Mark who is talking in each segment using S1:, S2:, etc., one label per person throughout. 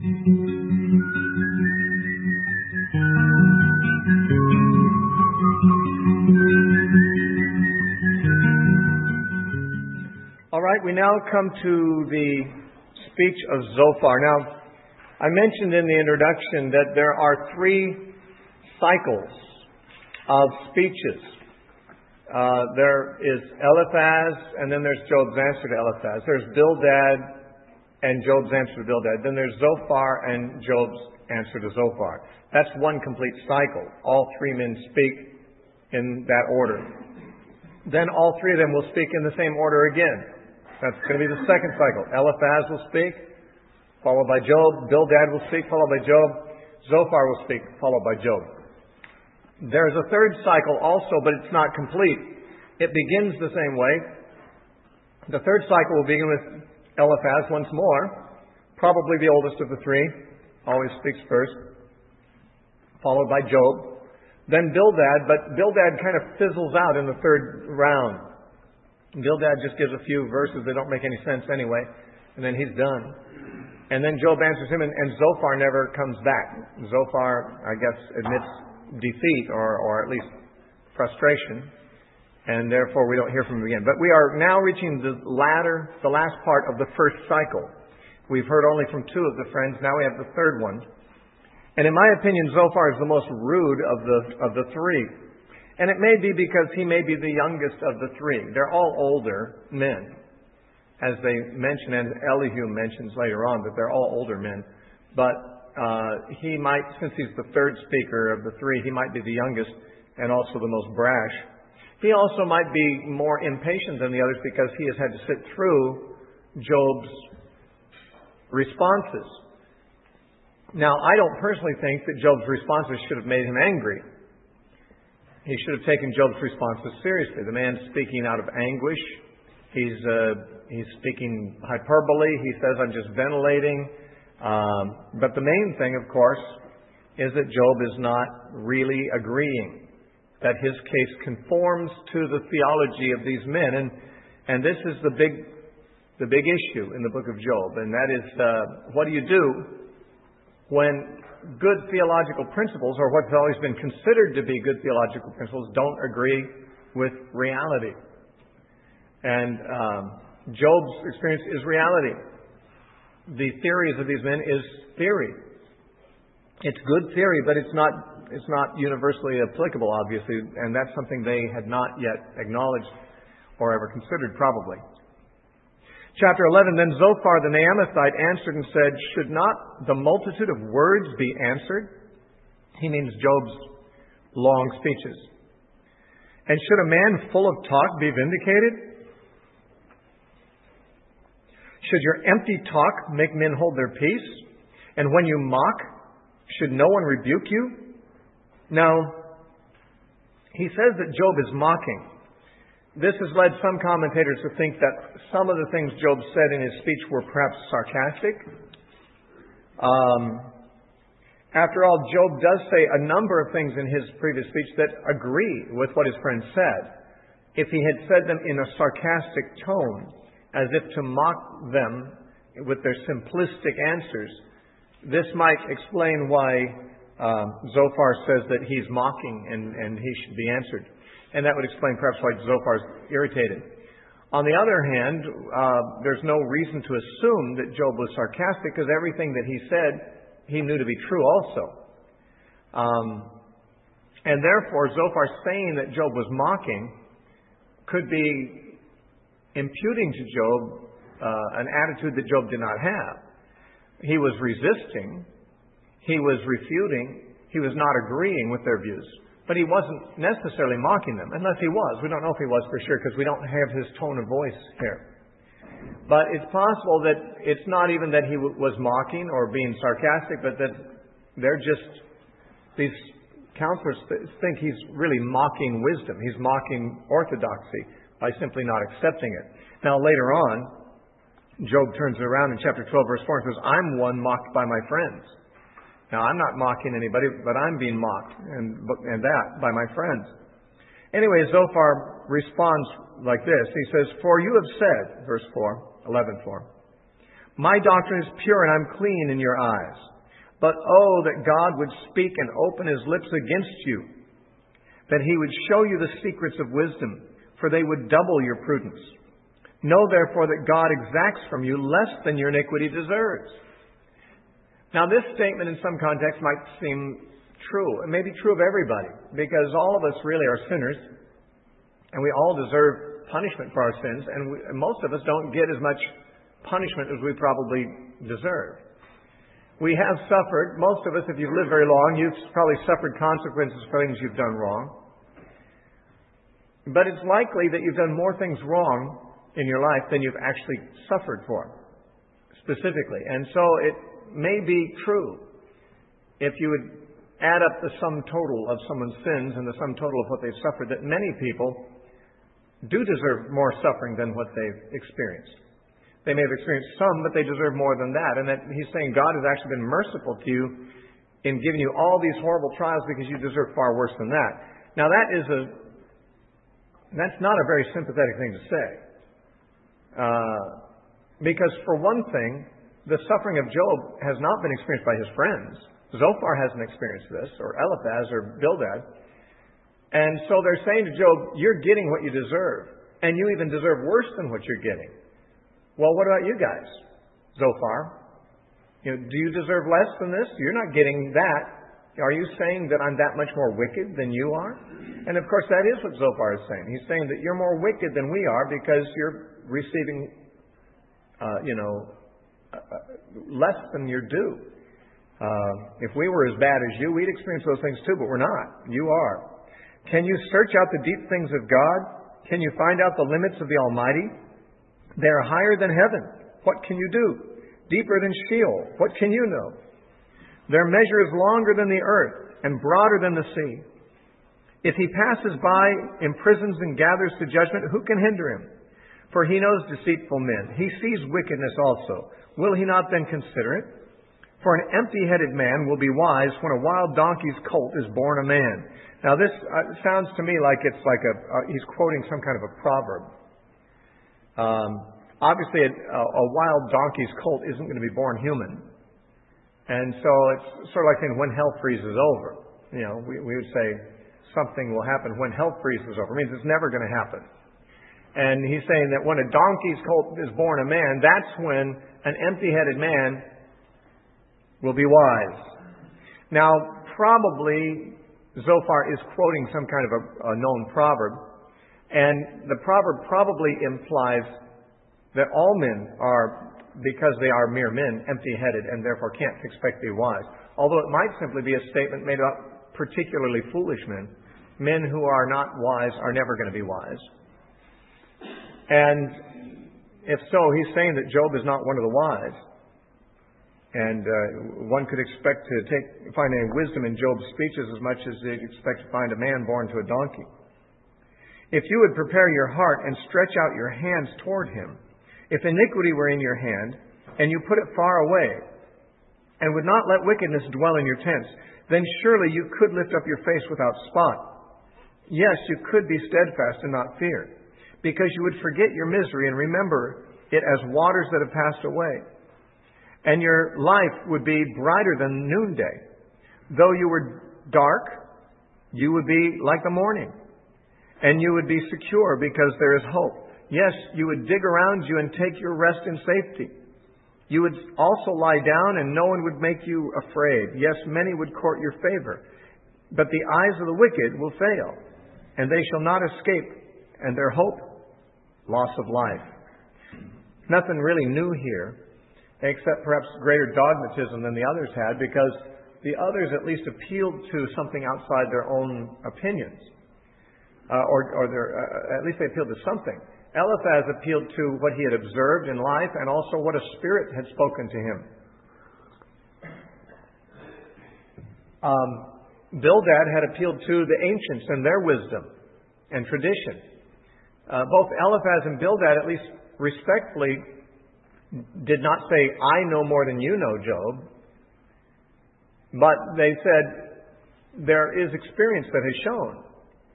S1: All right, we now come to the speech of Zophar. Now, I mentioned in the introduction that there are three cycles of speeches. There is Eliphaz, and then there's Job's answer to Eliphaz. There's Bildad and Job's answer to Bildad. Then there's Zophar and Job's answer to Zophar. That's one complete cycle. All three men speak in that order. Then all three of them will speak in the same order again. That's going to be the second cycle. Eliphaz will speak, followed by Job. Bildad will speak, followed by Job. Zophar will speak, followed by Job. There's a third cycle also, but it's not complete. It begins the same way. The third cycle will begin with Eliphaz once more, probably the oldest of the three, always speaks first, followed by Job. Then Bildad, but Bildad kind of fizzles out in the third round. Bildad just gives a few verses that don't make any sense anyway, and then he's done. And then Job answers him, and Zophar never comes back. Zophar, I guess, admits defeat or at least frustration, and therefore we don't hear from him again. But we are now reaching the last part of the first cycle. We've heard only from two of the friends. Now we have the third one. And in my opinion, Zophar is the most rude of the three. And it may be because he may be the youngest of the three. They're all older men, as they mention, and Elihu mentions later on that they're all older men. But he might, since he's the third speaker of the three, he might be the youngest and also the most brash. He also might be more impatient than the others because he has had to sit through Job's responses. Now, I don't personally think that Job's responses should have made him angry. He should have taken Job's responses seriously. The man's speaking out of anguish. He's speaking hyperbole. He says, I'm just ventilating. But the main thing, of course, is that Job is not really agreeing, that his case conforms to the theology of these men. And this is the big issue in the book of Job. And that is, what do you do when good theological principles, or what's always been considered to be good theological principles, don't agree with reality? And Job's experience is reality. The theories of these men is theory. It's good theory, but it's not universally applicable, obviously, and that's something they had not yet acknowledged or ever considered, probably. Chapter 11, then Zophar the Naamathite answered and said, should not the multitude of words be answered? He means Job's long speeches. And should a man full of talk be vindicated? Should your empty talk make men hold their peace? And when you mock, should no one rebuke you? Now, he says that Job is mocking. This has led some commentators to think that some of the things Job said in his speech were perhaps sarcastic. After all, Job does say a number of things in his previous speech that agree with what his friend said. If he had said them in a sarcastic tone, as if to mock them with their simplistic answers, this might explain why Zophar says that he's mocking and he should be answered. And that would explain perhaps why Zophar is irritated. On the other hand, there's no reason to assume that Job was sarcastic, because everything that he said, he knew to be true also. And therefore, Zophar saying that Job was mocking could be imputing to Job an attitude that Job did not have. He was resisting. He was refuting. He was not agreeing with their views. But he wasn't necessarily mocking them, unless he was. We don't know if he was for sure, because we don't have his tone of voice here. But it's possible that it's not even that he was mocking or being sarcastic, but that these counselors think he's really mocking wisdom. He's mocking orthodoxy by simply not accepting it. Now, later on, Job turns it around in chapter 12, verse 4, and says, I'm one mocked by my friends. Now, I'm not mocking anybody, but I'm being mocked, and that by my friends. Anyway, Zophar responds like this. He says, for you have said, verse 4, 11:4, My doctrine is pure and I'm clean in your eyes. But oh, that God would speak and open his lips against you, that he would show you the secrets of wisdom, for they would double your prudence. Know therefore that God exacts from you less than your iniquity deserves. Now this statement in some context might seem true. It may be true of everybody, because all of us really are sinners, and we all deserve punishment for our sins, and most of us don't get as much punishment as we probably deserve. We have suffered, most of us, if you've lived very long, you've probably suffered consequences for things you've done wrong. But it's likely that you've done more things wrong in your life than you've actually suffered for, specifically. And so it may be true, if you would add up the sum total of someone's sins and the sum total of what they've suffered, that many people do deserve more suffering than what they've experienced. They may have experienced some, but they deserve more than that. And that he's saying God has actually been merciful to you in giving you all these horrible trials because you deserve far worse than that. Now that's not a very sympathetic thing to say. Because for one thing, the suffering of Job has not been experienced by his friends. Zophar hasn't experienced this, or Eliphaz, or Bildad. And so they're saying to Job, you're getting what you deserve. And you even deserve worse than what you're getting. Well, what about you guys, Zophar? Do you deserve less than this? You're not getting that. Are you saying that I'm that much more wicked than you are? And of course, that is what Zophar is saying. He's saying that you're more wicked than we are because you're receiving, less than you're due. If we were as bad as you, we'd experience those things too, but we're not. You are. Can you search out the deep things of God? Can you find out the limits of the Almighty? They are higher than heaven. What can you do? Deeper than Sheol. What can you know? Their measure is longer than the earth and broader than the sea. If he passes by, imprisons and gathers to judgment, who can hinder him? For he knows deceitful men. He sees wickedness also. Will he not then consider it? For an empty-headed man will be wise when a wild donkey's colt is born a man. Now this sounds to me like it's like he's quoting some kind of a proverb. Obviously, a wild donkey's colt isn't going to be born human. And so it's sort of like saying when hell freezes over. We would say something will happen when hell freezes over. It means it's never going to happen. And he's saying that when a donkey's colt is born a man, that's when an empty-headed man will be wise. Now, probably Zophar is quoting some kind of a known proverb. And the proverb probably implies that all men are, because they are mere men, empty-headed and therefore can't expect to be wise. Although it might simply be a statement made about particularly foolish men. Men who are not wise are never going to be wise. And if so, he's saying that Job is not one of the wise. And one could expect to find any wisdom in Job's speeches as much as they'd expect to find a man born to a donkey. If you would prepare your heart and stretch out your hands toward him, if iniquity were in your hand, and you put it far away, and would not let wickedness dwell in your tents, then surely you could lift up your face without spot. Yes, you could be steadfast and not fear, because you would forget your misery and remember it as waters that have passed away. And your life would be brighter than noonday. Though you were dark, you would be like the morning. And you would be secure because there is hope. Yes, you would dig around you and take your rest in safety. You would also lie down and no one would make you afraid. Yes, many would court your favor. But the eyes of the wicked will fail, and they shall not escape, and their hope, loss of life. Nothing really new here, except perhaps greater dogmatism than the others had, because the others at least appealed to something outside their own opinions. At least they appealed to something. Eliphaz appealed to what he had observed in life and also what a spirit had spoken to him. Bildad had appealed to the ancients and their wisdom and tradition. Both Eliphaz and Bildad, at least respectfully, did not say, I know more than you know, Job. But they said, there is experience that has shown,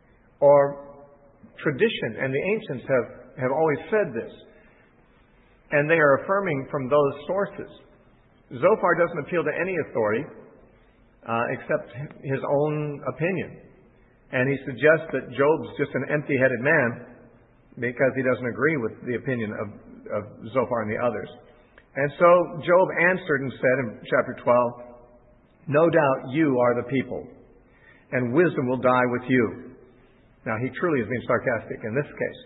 S1: or tradition, and the ancients have always said this. and they are affirming from those sources. Zophar doesn't appeal to any authority except his own opinion. And he suggests that Job's just an empty-headed man because he doesn't agree with the opinion of Zophar and the others. And so Job answered and said in chapter 12, "No doubt you are the people, and wisdom will die with you." Now, he truly is being sarcastic in this case.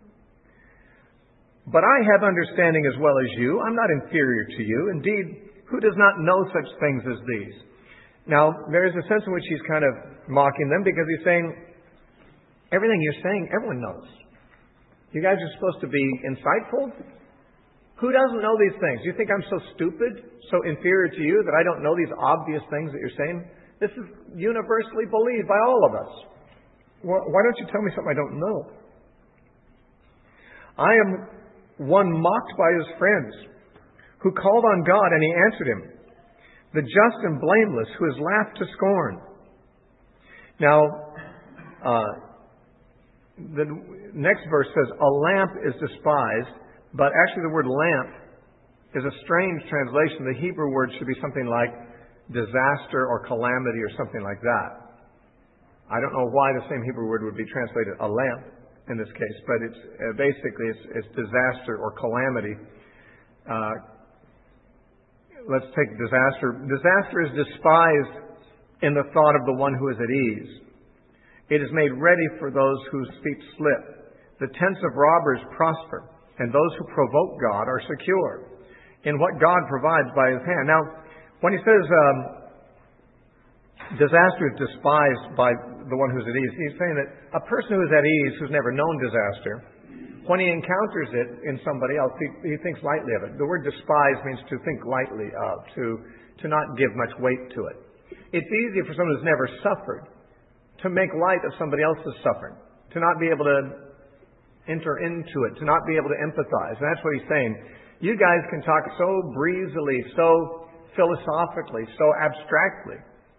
S1: "But I have understanding as well as you. I'm not inferior to you. Indeed, who does not know such things as these?" Now, there is a sense in which he's kind of mocking them because he's saying, everything you're saying, everyone knows. You guys are supposed to be insightful. Who doesn't know these things? You think I'm so stupid, so inferior to you that I don't know these obvious things that you're saying? This is universally believed by all of us. Why don't you tell me something I don't know? "I am one mocked by his friends, who called on God and he answered him. The just and blameless, who is laughed to scorn." Now, the next verse says, "A lamp is despised," but actually the word lamp is a strange translation. The Hebrew word should be something like disaster or calamity or something like that. I don't know why the same Hebrew word would be translated a lamp in this case, but it's basically it's disaster or calamity. Let's take disaster. Disaster is despised in the thought of the one who is at ease. It is made ready for those whose feet slip. The tents of robbers prosper, and those who provoke God are secure in what God provides by his hand. Now, when he says disaster is despised by the one who's at ease, he's saying that a person who is at ease, who's never known disaster, when he encounters it in somebody else, he thinks lightly of it. The word despise means to think lightly of, to not give much weight to it. It's easy for someone who's never suffered to make light of somebody else's suffering, to not be able to enter into it, to not be able to empathize. And that's what he's saying. You guys can talk so breezily, so philosophically, so abstractly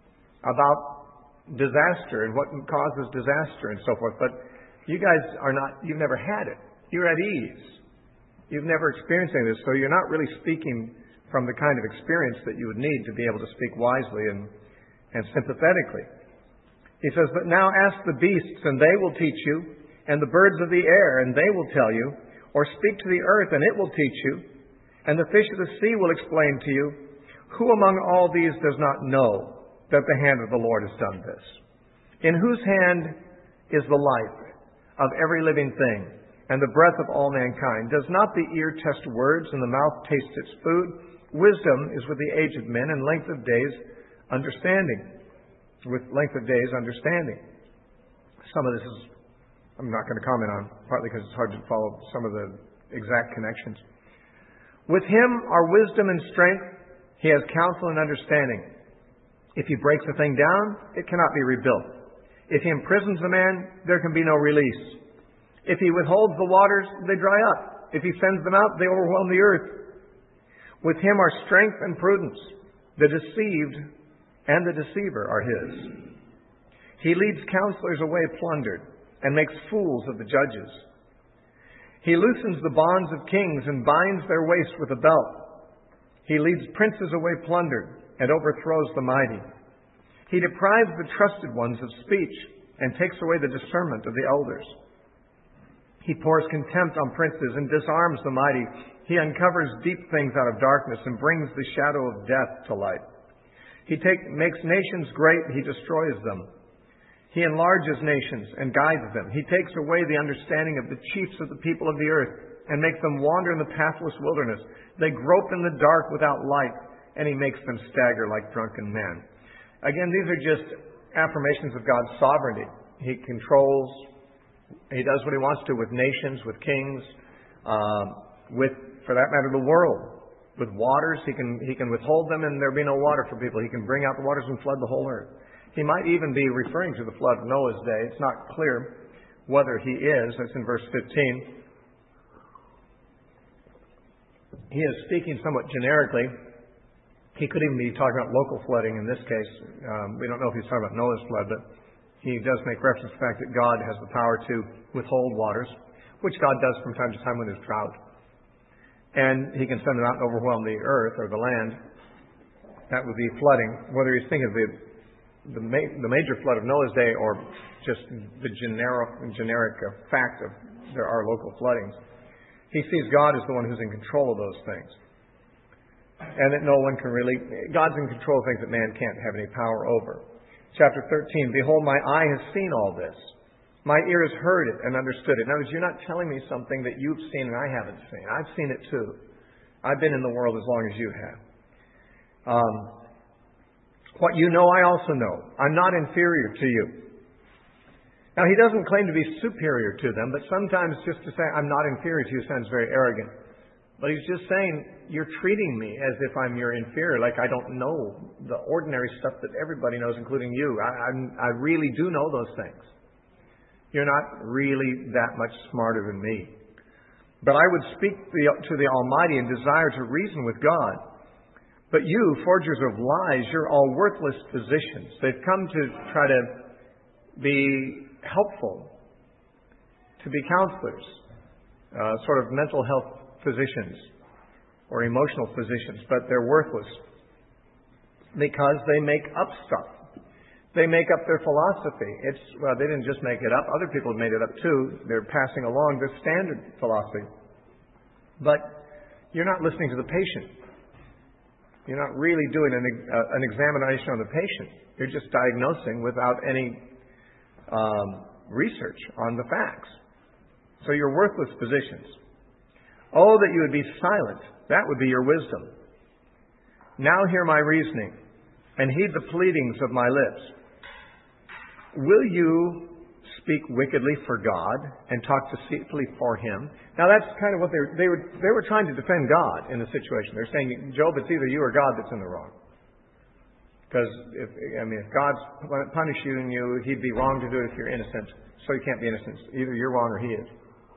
S1: about disaster and what causes disaster and so forth, but you guys are not, you've never had it. You're at ease. You've never experienced any of this, so you're not really speaking from the kind of experience that you would need to be able to speak wisely and sympathetically. He says, "But now ask the beasts, and they will teach you, and the birds of the air, and they will tell you, or speak to the earth, and it will teach you, and the fish of the sea will explain to you. Who among all these does not know that the hand of the Lord has done this? In whose hand is the life of every living thing, and the breath of all mankind? Does not the ear test words, and the mouth taste its food? Wisdom is with the aged men, and length of days understanding." With length of days understanding. Some of this is, I'm not going to comment on, partly because it's hard to follow some of the exact connections. "With him are wisdom and strength. He has counsel and understanding. If he breaks a thing down, it cannot be rebuilt. If he imprisons a man, there can be no release. If he withholds the waters, they dry up. If he sends them out, they overwhelm the earth. With him are strength and prudence. The deceived and the deceiver are his. He leads counselors away plundered, and makes fools of the judges. He loosens the bonds of kings, and binds their waist with a belt. He leads princes away plundered, and overthrows the mighty. He deprives the trusted ones of speech, and takes away the discernment of the elders. He pours contempt on princes, and disarms the mighty. He uncovers deep things out of darkness, and brings the shadow of death to light. He makes nations great, he destroys them. He enlarges nations and guides them. He takes away the understanding of the chiefs of the people of the earth, and makes them wander in the pathless wilderness. They grope in the dark without light, and he makes them stagger like drunken men. Again, these are just affirmations of God's sovereignty. He controls, he does what he wants to with nations, with kings, with, for that matter, the world. With waters, he can withhold them and there be no water for people. He can bring out the waters and flood the whole earth. He might even be referring to the flood of Noah's day. It's not clear whether he is. That's in verse 15. He is speaking somewhat generically. He could even be talking about local flooding in this case. We don't know if he's talking about Noah's flood, but he does make reference to the fact that God has the power to withhold waters, which God does from time to time when there's drought. and He can send them out and overwhelm the earth or the land. That would be flooding. Whether He's thinking of the major flood of Noah's day or just the generic fact of there are local floodings, He sees God as the one who's in control of those things. And that no one can really... God's in control of things that man can't have any power over. Chapter 13, behold, my eye has seen all this. My ear has heard it and understood it. In other words, you're not telling me something that you've seen and I haven't seen. I've seen it too. I've been in the world as long as you have. What you know, I also know. I'm not inferior to you. Now, He doesn't claim to be superior to them, but sometimes just to say, I'm not inferior to you sounds very arrogant. But He's just saying, you're treating me as if I'm your inferior, like I don't know the ordinary stuff that everybody knows, including you. I really do know those things. You're not really that much smarter than me. But I would speak to the Almighty and desire to reason with God. But you, forgers of lies, you're all worthless physicians. They've come to try to be helpful, to be counselors, sort of mental health physicians or emotional physicians, but they're worthless because they make up stuff. They make up their philosophy. They didn't just make it up. Other people have made it up too. They're passing along their standard philosophy. But you're not listening to the patient. You're not really doing an examination on the patient. You're just diagnosing without any research on the facts. So you're worthless physicians. Oh, that you would be silent. That would be your wisdom. Now hear my reasoning and heed the pleadings of my lips. Will you speak wickedly for God and talk deceitfully for Him? Now that's kind of what they were trying to defend God in the situation. They're saying, Job, it's either you or God that's in the wrong. Because if God's punishing you, He'd be wrong to do it if you're innocent. So you can't be innocent. Either you're wrong or He is.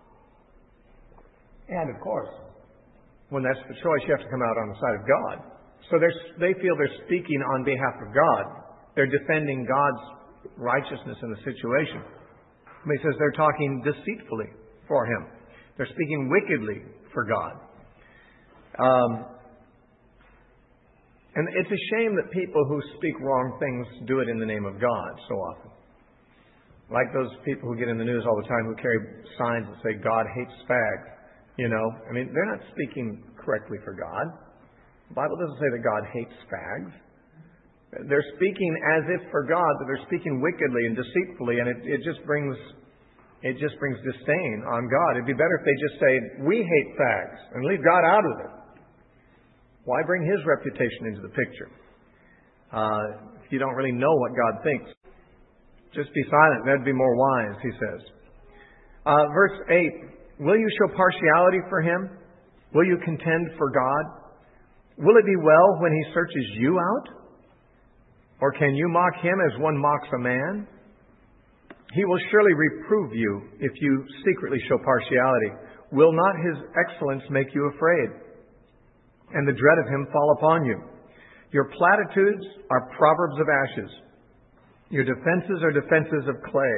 S1: And of course, when that's the choice, you have to come out on the side of God. So they feel they're speaking on behalf of God. They're defending God's righteousness in the situation. But He says they're talking deceitfully for Him. They're speaking wickedly for God. And it's a shame that people who speak wrong things do it in the name of God so often. Like those people who get in the news all the time who carry signs that say God hates fags. They're not speaking correctly for God. The Bible doesn't say that God hates fags. They're speaking as if for God, but they're speaking wickedly and deceitfully, and it just brings disdain on God. It'd be better if they just say, we hate fags, and leave God out of it. Why bring His reputation into the picture? If you don't really know what God thinks, just be silent. That'd be more wise, He says. Verse 8. Will you show partiality for Him? Will you contend for God? Will it be well when He searches you out? Or can you mock Him as one mocks a man? He will surely reprove you if you secretly show partiality. Will not His excellence make you afraid, and the dread of Him fall upon you? Your platitudes are proverbs of ashes. Your defenses are defenses of clay.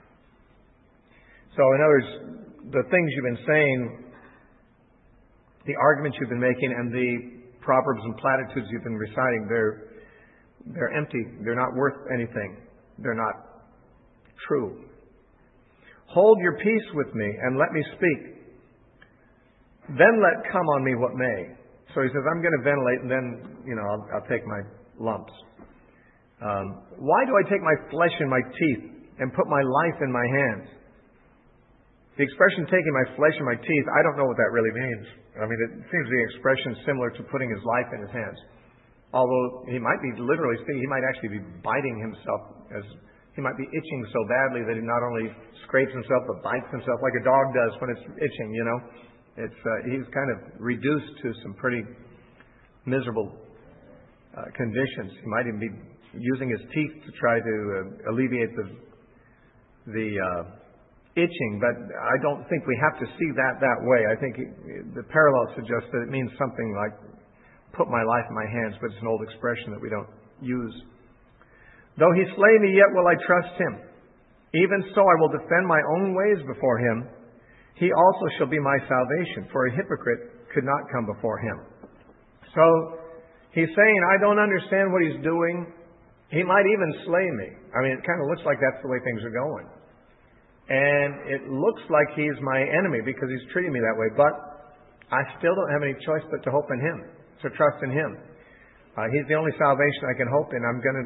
S1: So in other words, the things you've been saying, the arguments you've been making, and the proverbs and platitudes you've been reciting, they're empty. They're not worth anything. They're not true. Hold your peace with me and let me speak. Then let come on me what may. So he says, I'm going to ventilate and then, I'll take my lumps. Why do I take my flesh in my teeth and put my life in my hands? The expression taking my flesh in my teeth, I don't know what that really means. It seems to be an expression similar to putting his life in his hands. Although he might be literally speaking, he might actually be biting himself, as he might be itching so badly that he not only scrapes himself but bites himself like a dog does when it's itching, He's kind of reduced to some pretty miserable conditions. He might even be using his teeth to try to alleviate the itching, but I don't think we have to see that way. I think the parallel suggests that it means something like put my life in my hands, but it's an old expression that we don't use. Though He slay me, yet will I trust Him. Even so I will defend my own ways before Him. He also shall be my salvation. For a hypocrite could not come before him. So he's saying, I don't understand what he's doing. He might even slay me. I mean, it kind of looks like that's the way things are going. And it looks like he's my enemy because he's treating me that way. But I still don't have any choice but to hope in him, to trust in him. He's the only salvation I can hope in. I'm going to,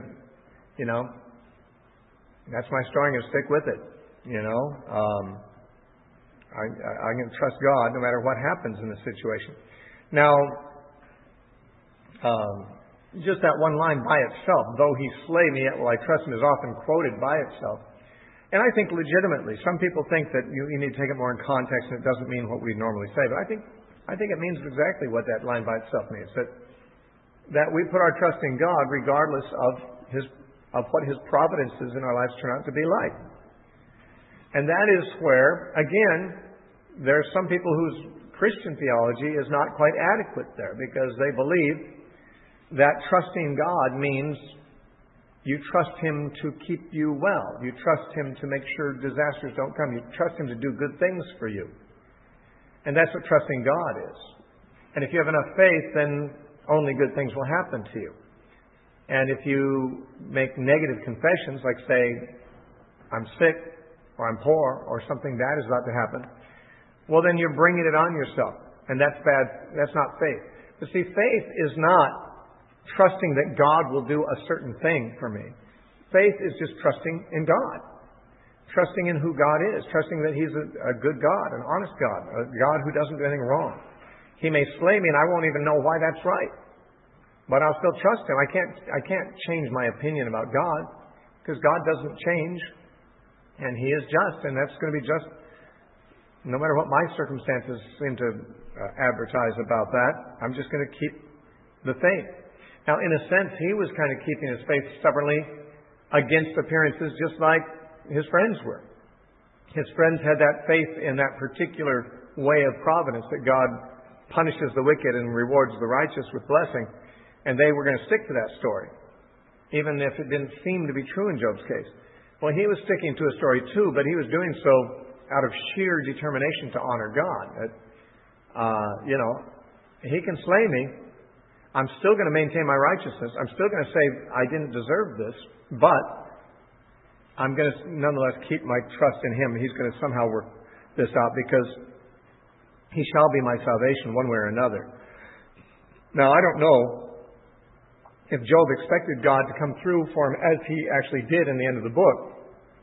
S1: that's my story. I'm going to stick with it. I'm going to trust God no matter what happens in the situation. Now, just that one line by itself, though he slay me, yet will I trust him, is often quoted by itself. And I think legitimately. Some people think that you need to take it more in context and it doesn't mean what we normally say. But I think it means exactly what that line by itself means. That we put our trust in God regardless of what his providences in our lives turn out to be like. And that is where, again, there are some people whose Christian theology is not quite adequate there because they believe that trusting God means you trust him to keep you well. You trust him to make sure disasters don't come. You trust him to do good things for you. And that's what trusting God is. And if you have enough faith, then only good things will happen to you. And if you make negative confessions, like say, I'm sick, or I'm poor, or something bad is about to happen, well, then you're bringing it on yourself. And that's bad. That's not faith. But see, faith is not trusting that God will do a certain thing for me. Faith is just trusting in God. Trusting in who God is. Trusting that he's a good God, an honest God, a God who doesn't do anything wrong. He may slay me and I won't even know why that's right. But I'll still trust him. I can't change my opinion about God because God doesn't change and he is just, and that's going to be just no matter what my circumstances seem to advertise about that. I'm just going to keep the faith. Now, in a sense, he was kind of keeping his faith stubbornly against appearances just like his friends were. His friends had that faith in that particular way of providence that God punishes the wicked and rewards the righteous with blessing. And they were going to stick to that story, even if it didn't seem to be true in Job's case. Well, he was sticking to a story too, but he was doing so out of sheer determination to honor God. He can slay me. I'm still going to maintain my righteousness. I'm still going to say I didn't deserve this, but I'm going to nonetheless keep my trust in him. He's going to somehow work this out because he shall be my salvation one way or another. Now, I don't know if Job expected God to come through for him as he actually did in the end of the book,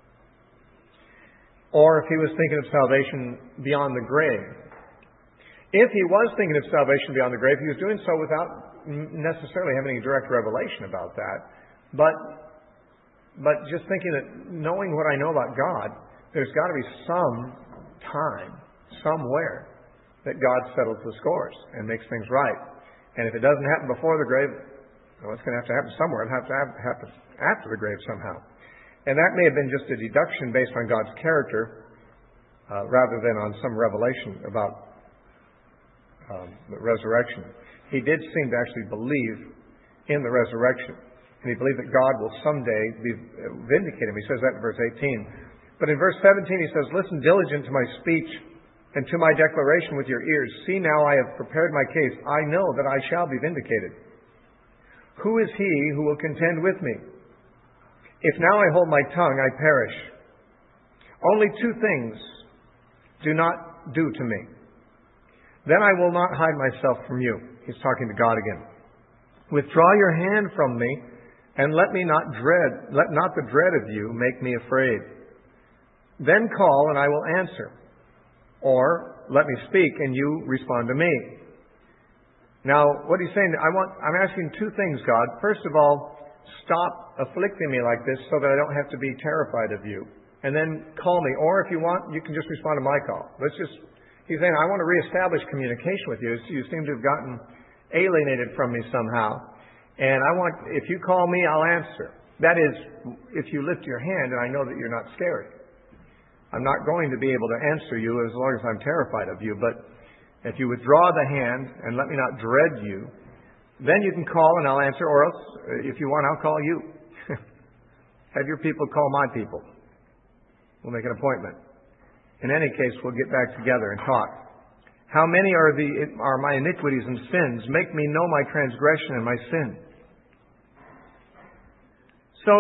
S1: or if he was thinking of salvation beyond the grave. If he was thinking of salvation beyond the grave, he was doing so without necessarily having a direct revelation about that. But just thinking that knowing what I know about God, there's got to be some time, somewhere, that God settles the scores and makes things right. And if it doesn't happen before the grave, well, it's going to have to happen somewhere. It'll have to happen after the grave somehow. And that may have been just a deduction based on God's character rather than on some revelation about the resurrection. He did seem to actually believe in the resurrection. And he believed that God will someday be vindicated. He says that in verse 18. But in verse 17 he says, listen diligent to my speech and to my declaration with your ears. See now I have prepared my case. I know that I shall be vindicated. Who is he who will contend with me? If now I hold my tongue, I perish. Only two things do not do to me. Then I will not hide myself from you. He's talking to God again. Withdraw your hand from me, and let not the dread of you make me afraid. Then call, and I will answer. Or let me speak, and you respond to me. Now, what he's saying, I'm asking two things, God. First of all, stop afflicting me like this so that I don't have to be terrified of you. And then call me. Or if you want, you can just respond to my call. He's saying, I want to reestablish communication with you. You seem to have gotten alienated from me somehow. And if you call me, I'll answer. That is, if you lift your hand and I know that you're not scary. I'm not going to be able to answer you as long as I'm terrified of you. But if you withdraw the hand and let me not dread you, then you can call and I'll answer. Or else, if you want, I'll call you. Have your people call my people. We'll make an appointment. In any case, we'll get back together and talk. How many are my iniquities and sins? Make me know my transgression and my sin. So,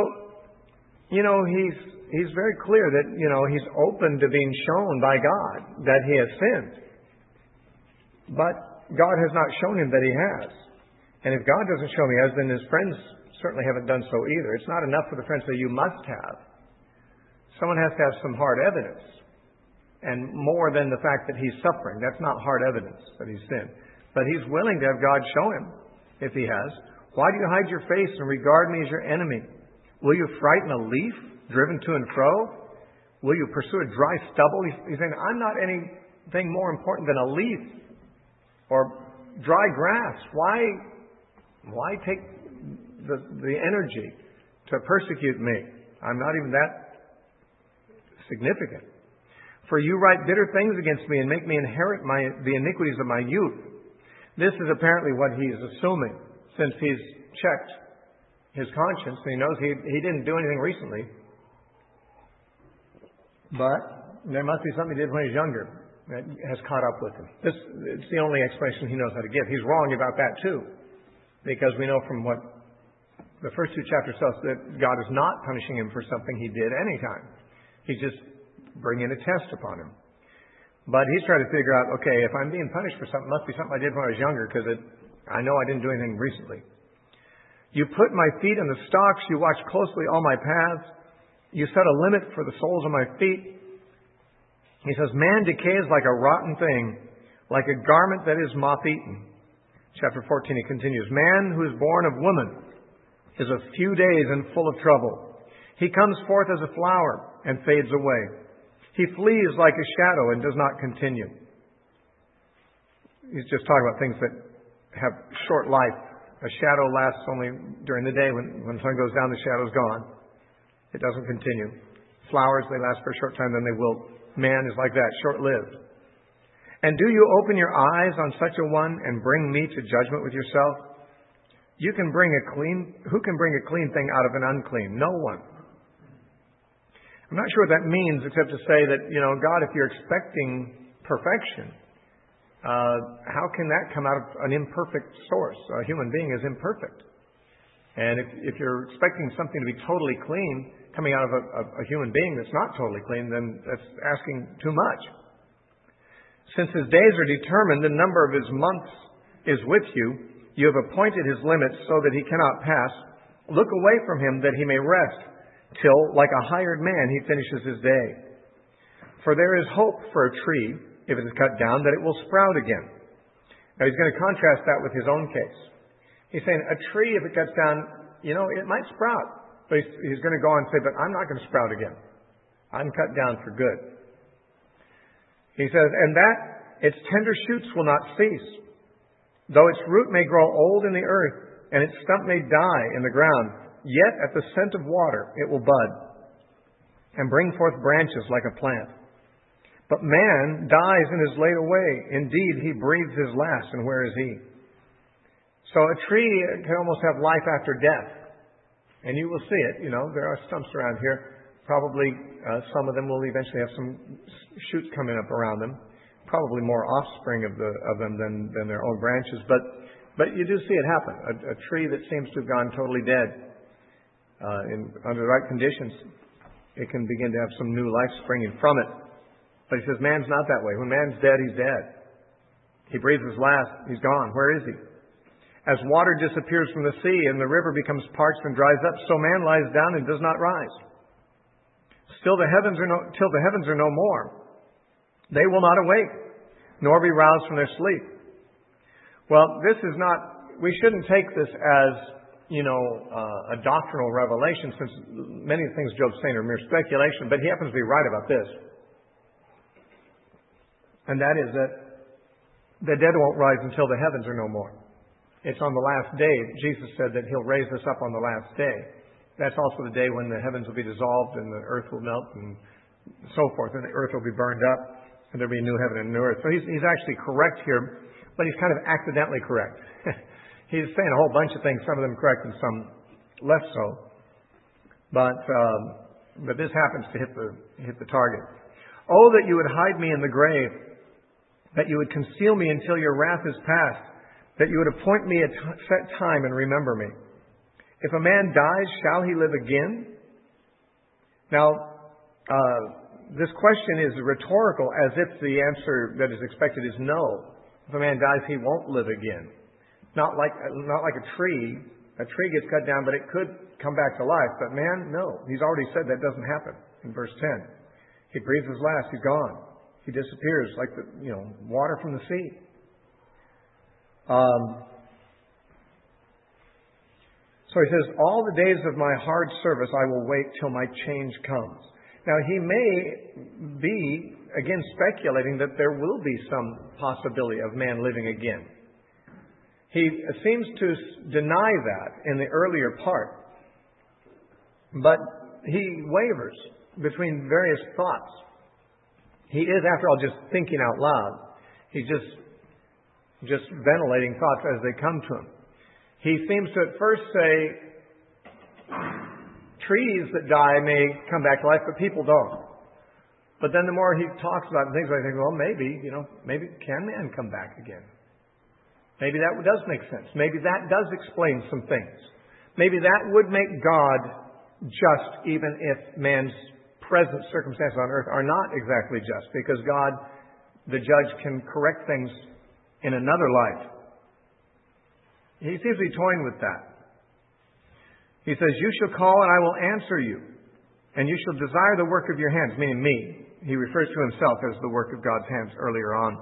S1: he's very clear that, he's open to being shown by God that he has sinned. But God has not shown him that he has. And if God doesn't show him he has, then his friends certainly haven't done so either. It's not enough for the friends to say, you must have. Someone has to have some hard evidence. And more than the fact that he's suffering. That's not hard evidence that he's sinned. But he's willing to have God show him, if he has. Why do you hide your face and regard me as your enemy? Will you frighten a leaf driven to and fro? Will you pursue a dry stubble? He's saying, I'm not anything more important than a leaf or dry grass. Why take the energy to persecute me? I'm not even that significant. For you write bitter things against me and make me inherit the iniquities of my youth. This is apparently what he's assuming, since he's checked his conscience and he knows he didn't do anything recently. But there must be something he did when he was younger that has caught up with him. It's the only explanation he knows how to give. He's wrong about that too, because we know from what the first two chapters tell us that God is not punishing him for something he did anytime. He's just bringing a test upon him. But he's trying to figure out, okay, if I'm being punished for something, it must be something I did when I was younger, because I know I didn't do anything recently. You put my feet in the stocks. You watch closely all my paths. You set a limit for the soles of my feet. He says, man decays like a rotten thing, like a garment that is moth-eaten. Chapter 14, he continues, man who is born of woman is a few days and full of trouble. He comes forth as a flower and fades away. He flees like a shadow and does not continue. He's just talking about things that have short life. A shadow lasts only during the day. When the sun goes down, the shadow's gone. It doesn't continue. Flowers, they last for a short time, then they wilt. Man is like that, short-lived. And do you open your eyes on such a one and bring me to judgment with yourself? Who can bring a clean thing out of an unclean? No one. I'm not sure what that means, except to say that, God, if you're expecting perfection, how can that come out of an imperfect source? A human being is imperfect. And if you're expecting something to be totally clean coming out of a human being that's not totally clean, then that's asking too much. Since his days are determined, the number of his months is with you. You have appointed his limits so that he cannot pass. Look away from him that he may rest, till, like a hired man, he finishes his day. For there is hope for a tree, if it is cut down, that it will sprout again. Now he's going to contrast that with his own case. He's saying a tree, if it cuts down, it might sprout. But he's going to go on and say, but I'm not going to sprout again. I'm cut down for good. He says, and that its tender shoots will not cease. Though its root may grow old in the earth, and its stump may die in the ground, yet at the scent of water it will bud, and bring forth branches like a plant. But man dies and is laid away. Indeed, he breathes his last, and where is he? So a tree can almost have life after death. And you will see it, there are stumps around here. Probably some of them will eventually have some shoots coming up around them. Probably more offspring of them than their own branches. But you do see it happen. A tree that seems to have gone totally dead, under the right conditions, it can begin to have some new life springing from it. But he says man's not that way. When man's dead, he's dead. He breathes his last. He's gone. Where is he? As water disappears from the sea and the river becomes parched and dries up, so man lies down and does not rise. Till the heavens are no more, they will not awake, nor be roused from their sleep. Well, we shouldn't take this as, a doctrinal revelation, since many of the things Job's saying are mere speculation, but he happens to be right about this. And that is that the dead won't rise until the heavens are no more. It's on the last day. Jesus said that he'll raise us up on the last day. That's also the day when the heavens will be dissolved and the earth will melt and so forth, and the earth will be burned up, and there'll be a new heaven and a new earth. So he's actually correct here, but he's kind of accidentally correct. He's saying a whole bunch of things, some of them correct and some less so. But this happens to hit the target. Oh, that you would hide me in the grave, that you would conceal me until your wrath is past, that you would appoint me a set time and remember me. If a man dies, shall he live again? Now, this question is rhetorical, as if the answer that is expected is no. If a man dies, he won't live again. Not like a tree. A tree gets cut down, but it could come back to life. But man, no. He's already said that doesn't happen in verse 10. He breathes his last, he's gone. He disappears like the water from the sea. So he says, all the days of my hard service I will wait till my change comes. Now he may be, again, speculating that there will be some possibility of man living again. He seems to deny that in the earlier part. But he wavers between various thoughts. He is, after all, just thinking out loud. He's just ventilating thoughts as they come to him. He seems to at first say, trees that die may come back to life, but people don't. But then the more he talks about things, I think, well, maybe can man come back again? Maybe that does make sense. Maybe that does explain some things. Maybe that would make God just, even if man's present circumstances on earth are not exactly just, because God, the judge, can correct things in another life. He seems to be toying with that. He says, you shall call and I will answer you, and you shall desire the work of your hands, meaning me. He refers to himself as the work of God's hands earlier on.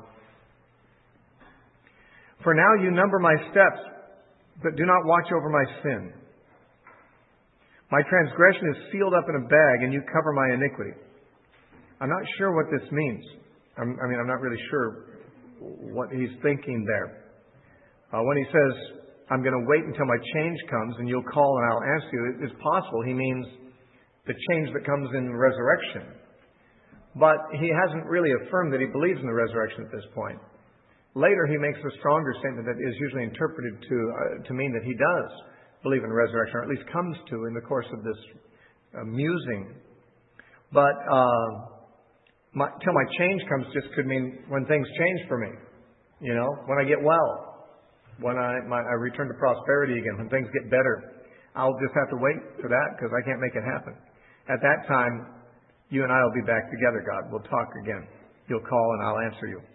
S1: For now you number my steps, but do not watch over my sin. My transgression is sealed up in a bag, and you cover my iniquity. I'm not sure what this means. I'm not really sure what he's thinking there. When he says, I'm going to wait until my change comes, and you'll call and I'll answer you, it's possible he means the change that comes in resurrection. But he hasn't really affirmed that he believes in the resurrection at this point. Later, he makes a stronger statement that is usually interpreted to mean that he does believe in resurrection, or at least comes to in the course of this musing. But till my change comes just could mean when things change for me. When I get well, when I return to prosperity again, when things get better. I'll just have to wait for that because I can't make it happen. At that time, you and I will be back together, God. We'll talk again. You'll call and I'll answer you.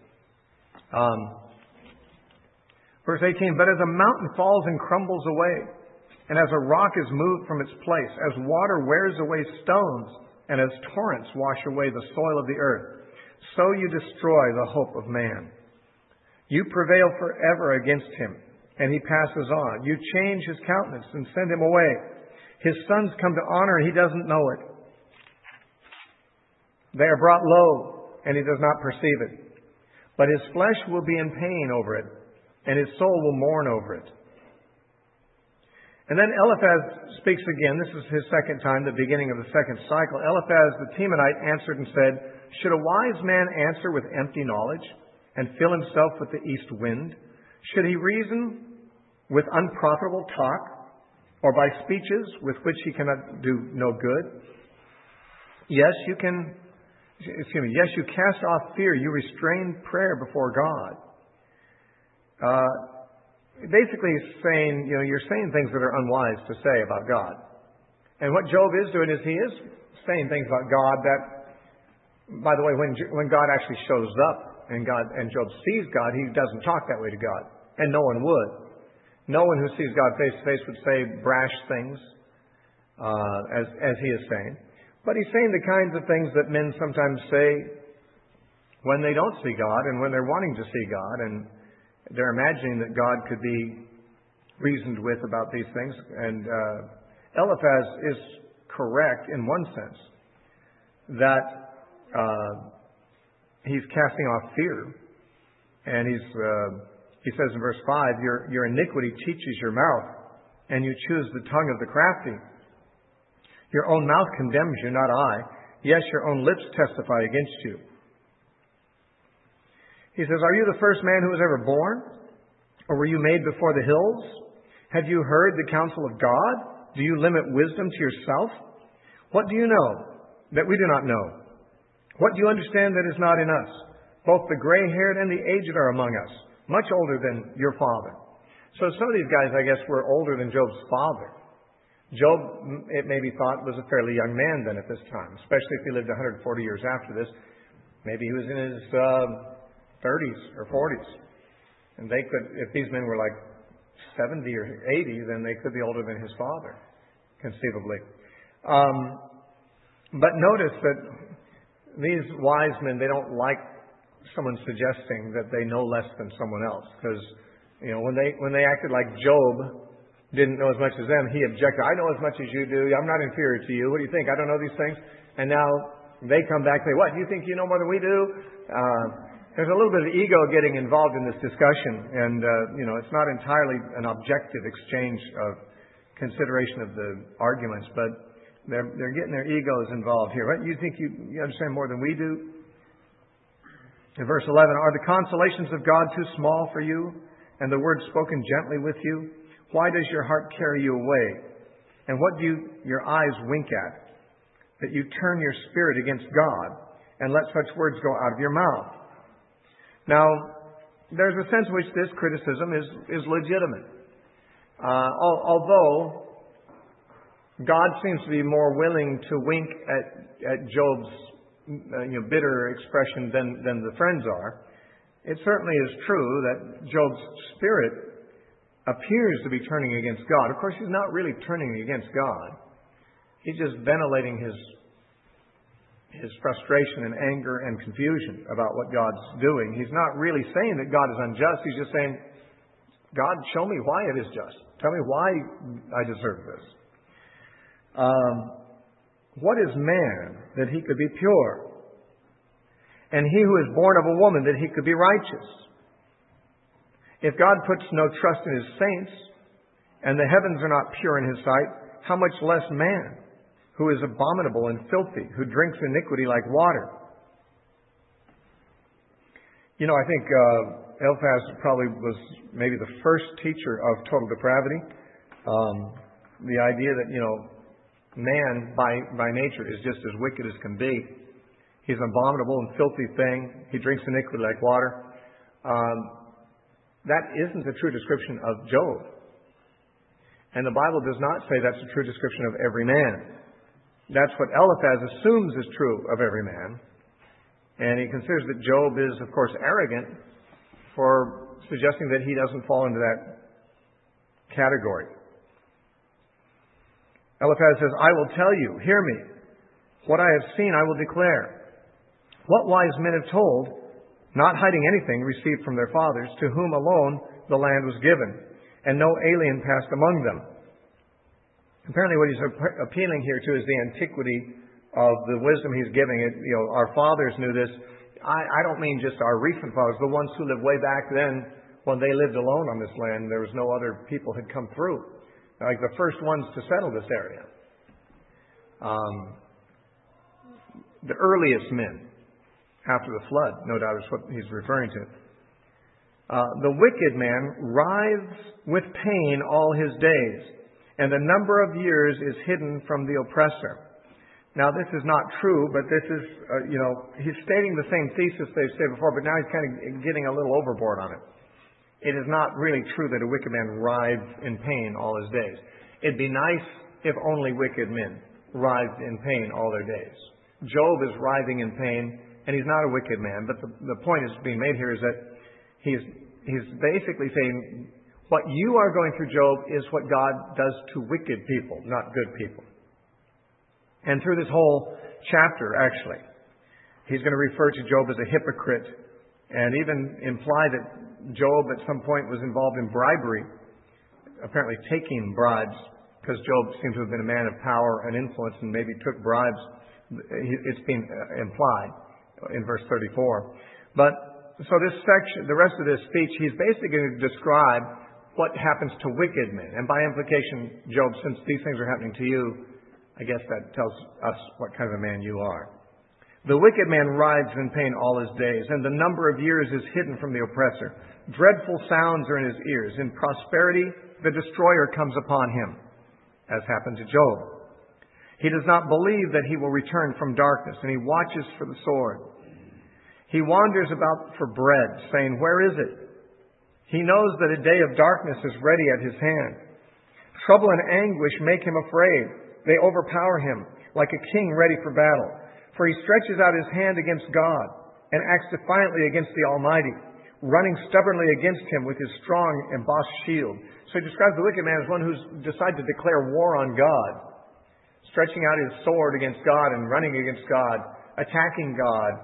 S1: Verse 18, but as a mountain falls and crumbles away, and as a rock is moved from its place, as water wears away stones, and as torrents wash away the soil of the earth, so you destroy the hope of man. You prevail forever against him, and he passes on. You change his countenance and send him away. His sons come to honor, and he doesn't know it. They are brought low, and he does not perceive it. But his flesh will be in pain over it, and his soul will mourn over it. And then Eliphaz speaks again. This is his second time, the beginning of the second cycle. Eliphaz the Temanite answered and said, should a wise man answer with empty knowledge and fill himself with the east wind? Should he reason with unprofitable talk, or by speeches with which he cannot do no good? Yes, you cast off fear. You restrain prayer before God. Basically saying, you're saying things that are unwise to say about God. And what Job is doing is he is saying things about God that, by the way, when God actually shows up and Job sees God, he doesn't talk that way to God. And no one would. No one who sees God face to face would say brash things, as he is saying. But he's saying the kinds of things that men sometimes say when they don't see God and when they're wanting to see God, and they're imagining that God could be reasoned with about these things. And Eliphaz is correct in one sense, that he's casting off fear. And he says in verse 5, your iniquity teaches your mouth, and you choose the tongue of the crafty. Your own mouth condemns you, not I. Yes, your own lips testify against you. He says, are you the first man who was ever born? Or were you made before the hills? Have you heard the counsel of God? Do you limit wisdom to yourself? What do you know that we do not know? What do you understand that is not in us? Both the gray-haired and the aged are among us, much older than your father. So some of these guys, I guess, were older than Job's father. Job, it may be thought, was a fairly young man then at this time, especially if he lived 140 years after this. Maybe he was in his 30s or 40s. And they could, if these men were like 70 or 80, then they could be older than his father, conceivably. But notice that these wise men, they don't like someone suggesting that they know less than someone else. Because, when they acted like Job didn't know as much as them, he objected. I know as much as you do. I'm not inferior to you. What do you think? I don't know these things. And now they come back and say, what, you think you know more than we do? There's a little bit of ego getting involved in this discussion. And, it's not entirely an objective exchange of consideration of the arguments, but they're getting their egos involved here. Right? You think you understand more than we do? In verse 11, are the consolations of God too small for you, and the words spoken gently with you? Why does your heart carry you away? And what do your eyes wink at? That you turn your spirit against God, and let such words go out of your mouth. Now, there's a sense in which this criticism is legitimate. Although God seems to be more willing to wink at Job's bitter expression than the friends are, it certainly is true that Job's spirit appears to be turning against God. Of course, he's not really turning against God. He's just ventilating his frustration and anger and confusion about what God's doing. He's not really saying that God is unjust. He's just saying, God, show me why it is just. Tell me why I deserve this. What is man that he could be pure? And he who is born of a woman that he could be righteous? If God puts no trust in his saints, and the heavens are not pure in his sight, how much less man, who is abominable and filthy, who drinks iniquity like water? I think Eliphaz probably was maybe the first teacher of total depravity. The idea that, man by nature is just as wicked as can be. He's an abominable and filthy thing. He drinks iniquity like water. That isn't a true description of Job. And the Bible does not say that's a true description of every man. That's what Eliphaz assumes is true of every man. And he considers that Job is, of course, arrogant for suggesting that he doesn't fall into that category. Eliphaz says, I will tell you, hear me. What I have seen I will declare. What wise men have told, not hiding anything received from their fathers, to whom alone the land was given, and no alien passed among them. Apparently what he's appealing here to is the antiquity of the wisdom he's giving. Our fathers knew this. I don't mean just our recent fathers, the ones who lived way back then when they lived alone on this land. There was no other people had come through. Like the first ones to settle this area. The earliest men after the flood, no doubt is what he's referring to. The wicked man writhes with pain all his days, and the number of years is hidden from the oppressor. Now, this is not true, but this is, he's stating the same thesis they've said before, but now he's kind of getting a little overboard on it. It is not really true that a wicked man writhes in pain all his days. It'd be nice if only wicked men writhed in pain all their days. Job is writhing in pain, and he's not a wicked man, but the point is being made here is that he's basically saying, what you are going through, Job, is what God does to wicked people, not good people. And through this whole chapter, actually, he's going to refer to Job as a hypocrite and even imply that Job at some point was involved in bribery, apparently taking bribes, because Job seems to have been a man of power and influence and maybe took bribes. It's been implied in verse 34. But so this section, the rest of this speech, he's basically going to describe what happens to wicked men. And by implication, Job, since these things are happening to you, I guess that tells us what kind of a man you are. The wicked man writhes in pain all his days, and the number of years is hidden from the oppressor. Dreadful sounds are in his ears. In prosperity, the destroyer comes upon him, as happened to Job. He does not believe that he will return from darkness, and he watches for the sword. He wanders about for bread, saying, "Where is it?" He knows that a day of darkness is ready at his hand. Trouble and anguish make him afraid. They overpower him like a king ready for battle. For he stretches out his hand against God and acts defiantly against the Almighty, running stubbornly against him with his strong embossed shield. So he describes the wicked man as one who's decided to declare war on God, stretching out his sword against God and running against God, attacking God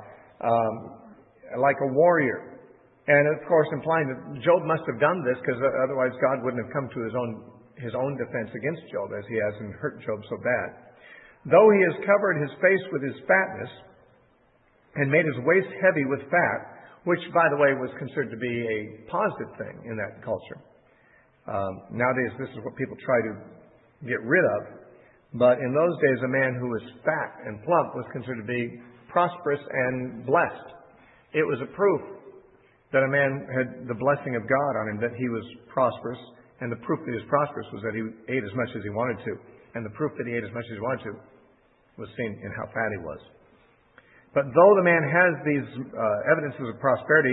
S1: like a warrior. And of course implying that Job must have done this because otherwise God wouldn't have come to his own defense against Job as he has and hurt Job so bad. Though he has covered his face with his fatness and made his waist heavy with fat, which, by the way, was considered to be a positive thing in that culture. Nowadays, this is what people try to get rid of. But in those days, a man who was fat and plump was considered to be prosperous and blessed. It was a proof that a man had the blessing of God on him, that he was prosperous. And the proof that he was prosperous was that he ate as much as he wanted to. And the proof that he ate as much as he wanted to was seen in how fat he was. But though the man has these evidences of prosperity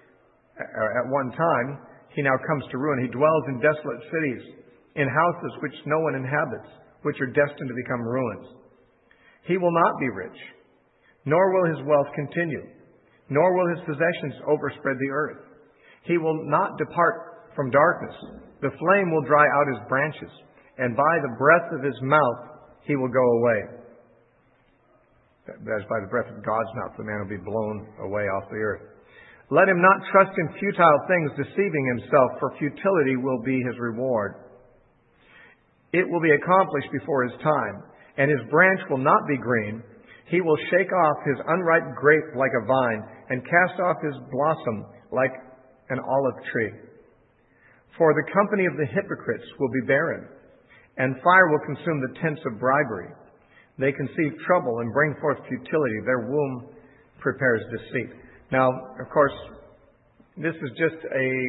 S1: at one time, he now comes to ruin. He dwells in desolate cities, in houses which no one inhabits, which are destined to become ruins. He will not be rich, nor will his wealth continue, nor will his possessions overspread the earth. He will not depart from darkness. The flame will dry out his branches, and by the breath of his mouth he will go away. That is, by the breath of God's mouth, the man will be blown away off the earth. Let him not trust in futile things, deceiving himself, for futility will be his reward. It will be accomplished before his time, and his branch will not be green. He will shake off his unripe grape like a vine, and cast off his blossom like an olive tree. For the company of the hypocrites will be barren, and fire will consume the tents of bribery. They conceive trouble and bring forth futility. Their womb prepares deceit. Now, of course, this is just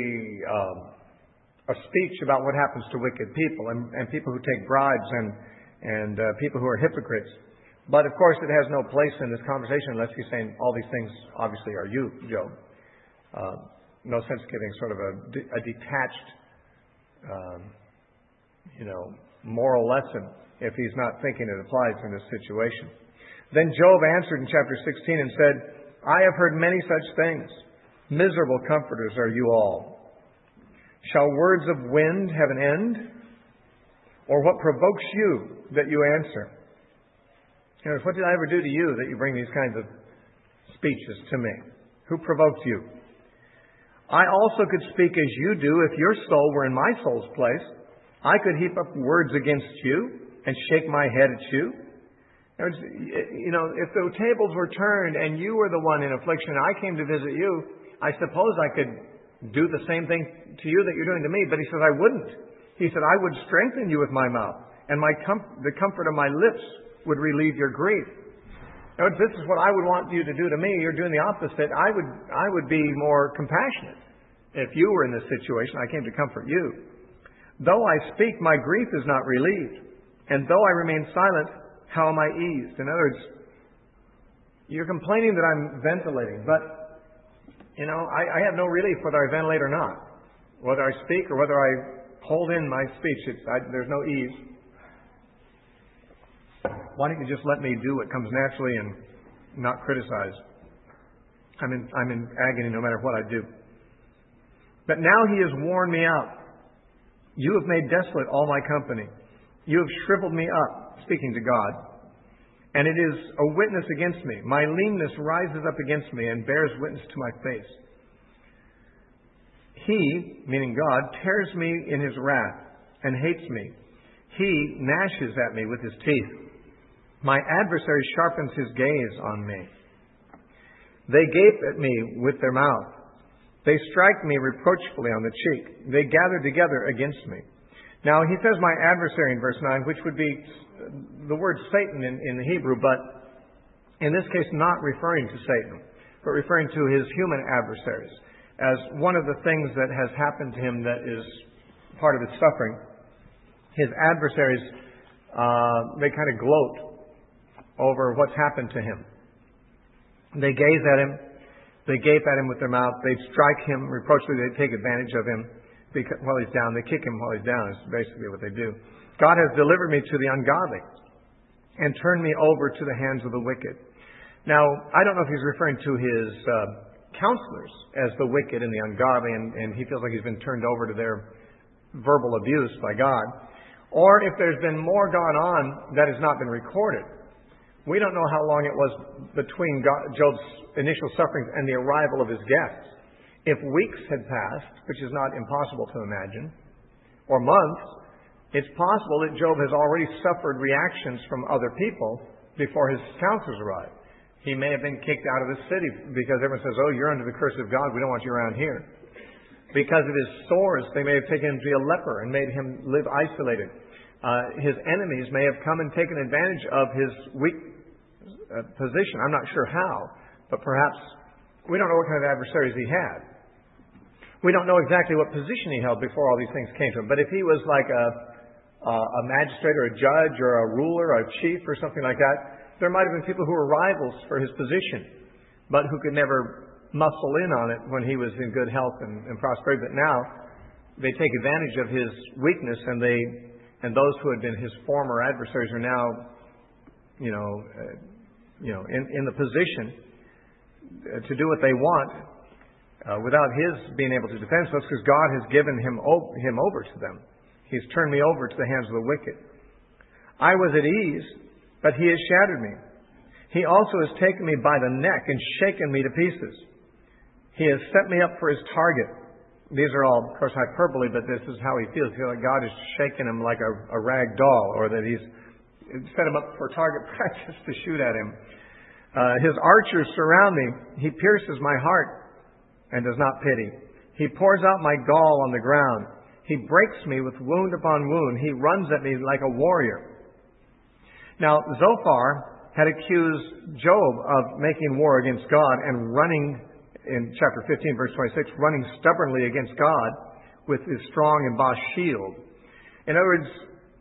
S1: a speech about what happens to wicked people and people who take bribes and people who are hypocrites. But of course, it has no place in this conversation unless he's saying all these things obviously are you, Job. No sense giving sort of a detached, moral lesson if he's not thinking it applies in this situation. Then Job answered in chapter 16 and said, I have heard many such things. Miserable comforters are you all. Shall words of wind have an end? Or what provokes you that you answer? What did I ever do to you that you bring these kinds of speeches to me? Who provoked you? I also could speak as you do if your soul were in my soul's place. I could heap up words against you and shake my head at you. If the tables were turned and you were the one in affliction and I came to visit you, I suppose I could do the same thing to you that you're doing to me. But he says, I wouldn't. He said, I would strengthen you with my mouth, and the comfort of my lips would relieve your grief. This is what I would want you to do to me. You're doing the opposite. I would be more compassionate if you were in this situation. I came to comfort you. Though I speak, my grief is not relieved. And though I remain silent, how am I eased? In other words, you're complaining that I'm ventilating, but, I have no relief whether I ventilate or not. Whether I speak or whether I hold in my speech, there's no ease. Why don't you just let me do what comes naturally and not criticize? I'm in agony no matter what I do. But now he has worn me out. You have made desolate all my company. You have shriveled me up, speaking to God. And it is a witness against me. My leanness rises up against me and bears witness to my face. He, meaning God, tears me in his wrath and hates me. He gnashes at me with his teeth. My adversary sharpens his gaze on me. They gape at me with their mouth. They strike me reproachfully on the cheek. They gather together against me. Now, he says my adversary in verse 9, which would be the word Satan in the Hebrew, but in this case not referring to Satan, but referring to his human adversaries, as one of the things that has happened to him that is part of his suffering. His adversaries, they kind of gloat over what's happened to him. They gaze at him They gape at him with their mouth. They strike him reproachfully. They take advantage of him while he's down. They kick him while he's down is basically what they do. God has delivered me to the ungodly and turned me over to the hands of the wicked. Now, I don't know if he's referring to his counselors as the wicked and the ungodly, and he feels like he's been turned over to their verbal abuse by God, or if there's been more gone on that has not been recorded. We don't know how long it was between Job's initial sufferings and the arrival of his guests. If weeks had passed, which is not impossible to imagine, or months, it's possible that Job has already suffered reactions from other people before his counselors arrived. He may have been kicked out of the city because everyone says, "Oh, you're under the curse of God. We don't want you around here." Because of his sores, they may have taken him to be a leper and made him live isolated. His enemies may have come and taken advantage of his weak position. I'm not sure how, but perhaps we don't know what kind of adversaries he had. We don't know exactly what position he held before all these things came to him. But if he was like a magistrate or a judge or a ruler or a chief or something like that, there might have been people who were rivals for his position, but who could never muscle in on it when he was in good health and prosperity. But now they take advantage of his weakness, and those who had been his former adversaries are now, in the position to do what they want without his being able to defend himself, because God has given him over to them. He's turned me over to the hands of the wicked. I was at ease, but he has shattered me. He also has taken me by the neck and shaken me to pieces. He has set me up for his target. These are all, of course, hyperbole, but this is how he feels. He feels like God has shaken him like a rag doll, or that he's set him up for target practice to shoot at him. His archers surround me. He pierces my heart and does not pity. He pours out my gall on the ground. He breaks me with wound upon wound. He runs at me like a warrior. Now, Zophar had accused Job of making war against God and running, in chapter 15, verse 26, running stubbornly against God with his strong embossed shield. In other words,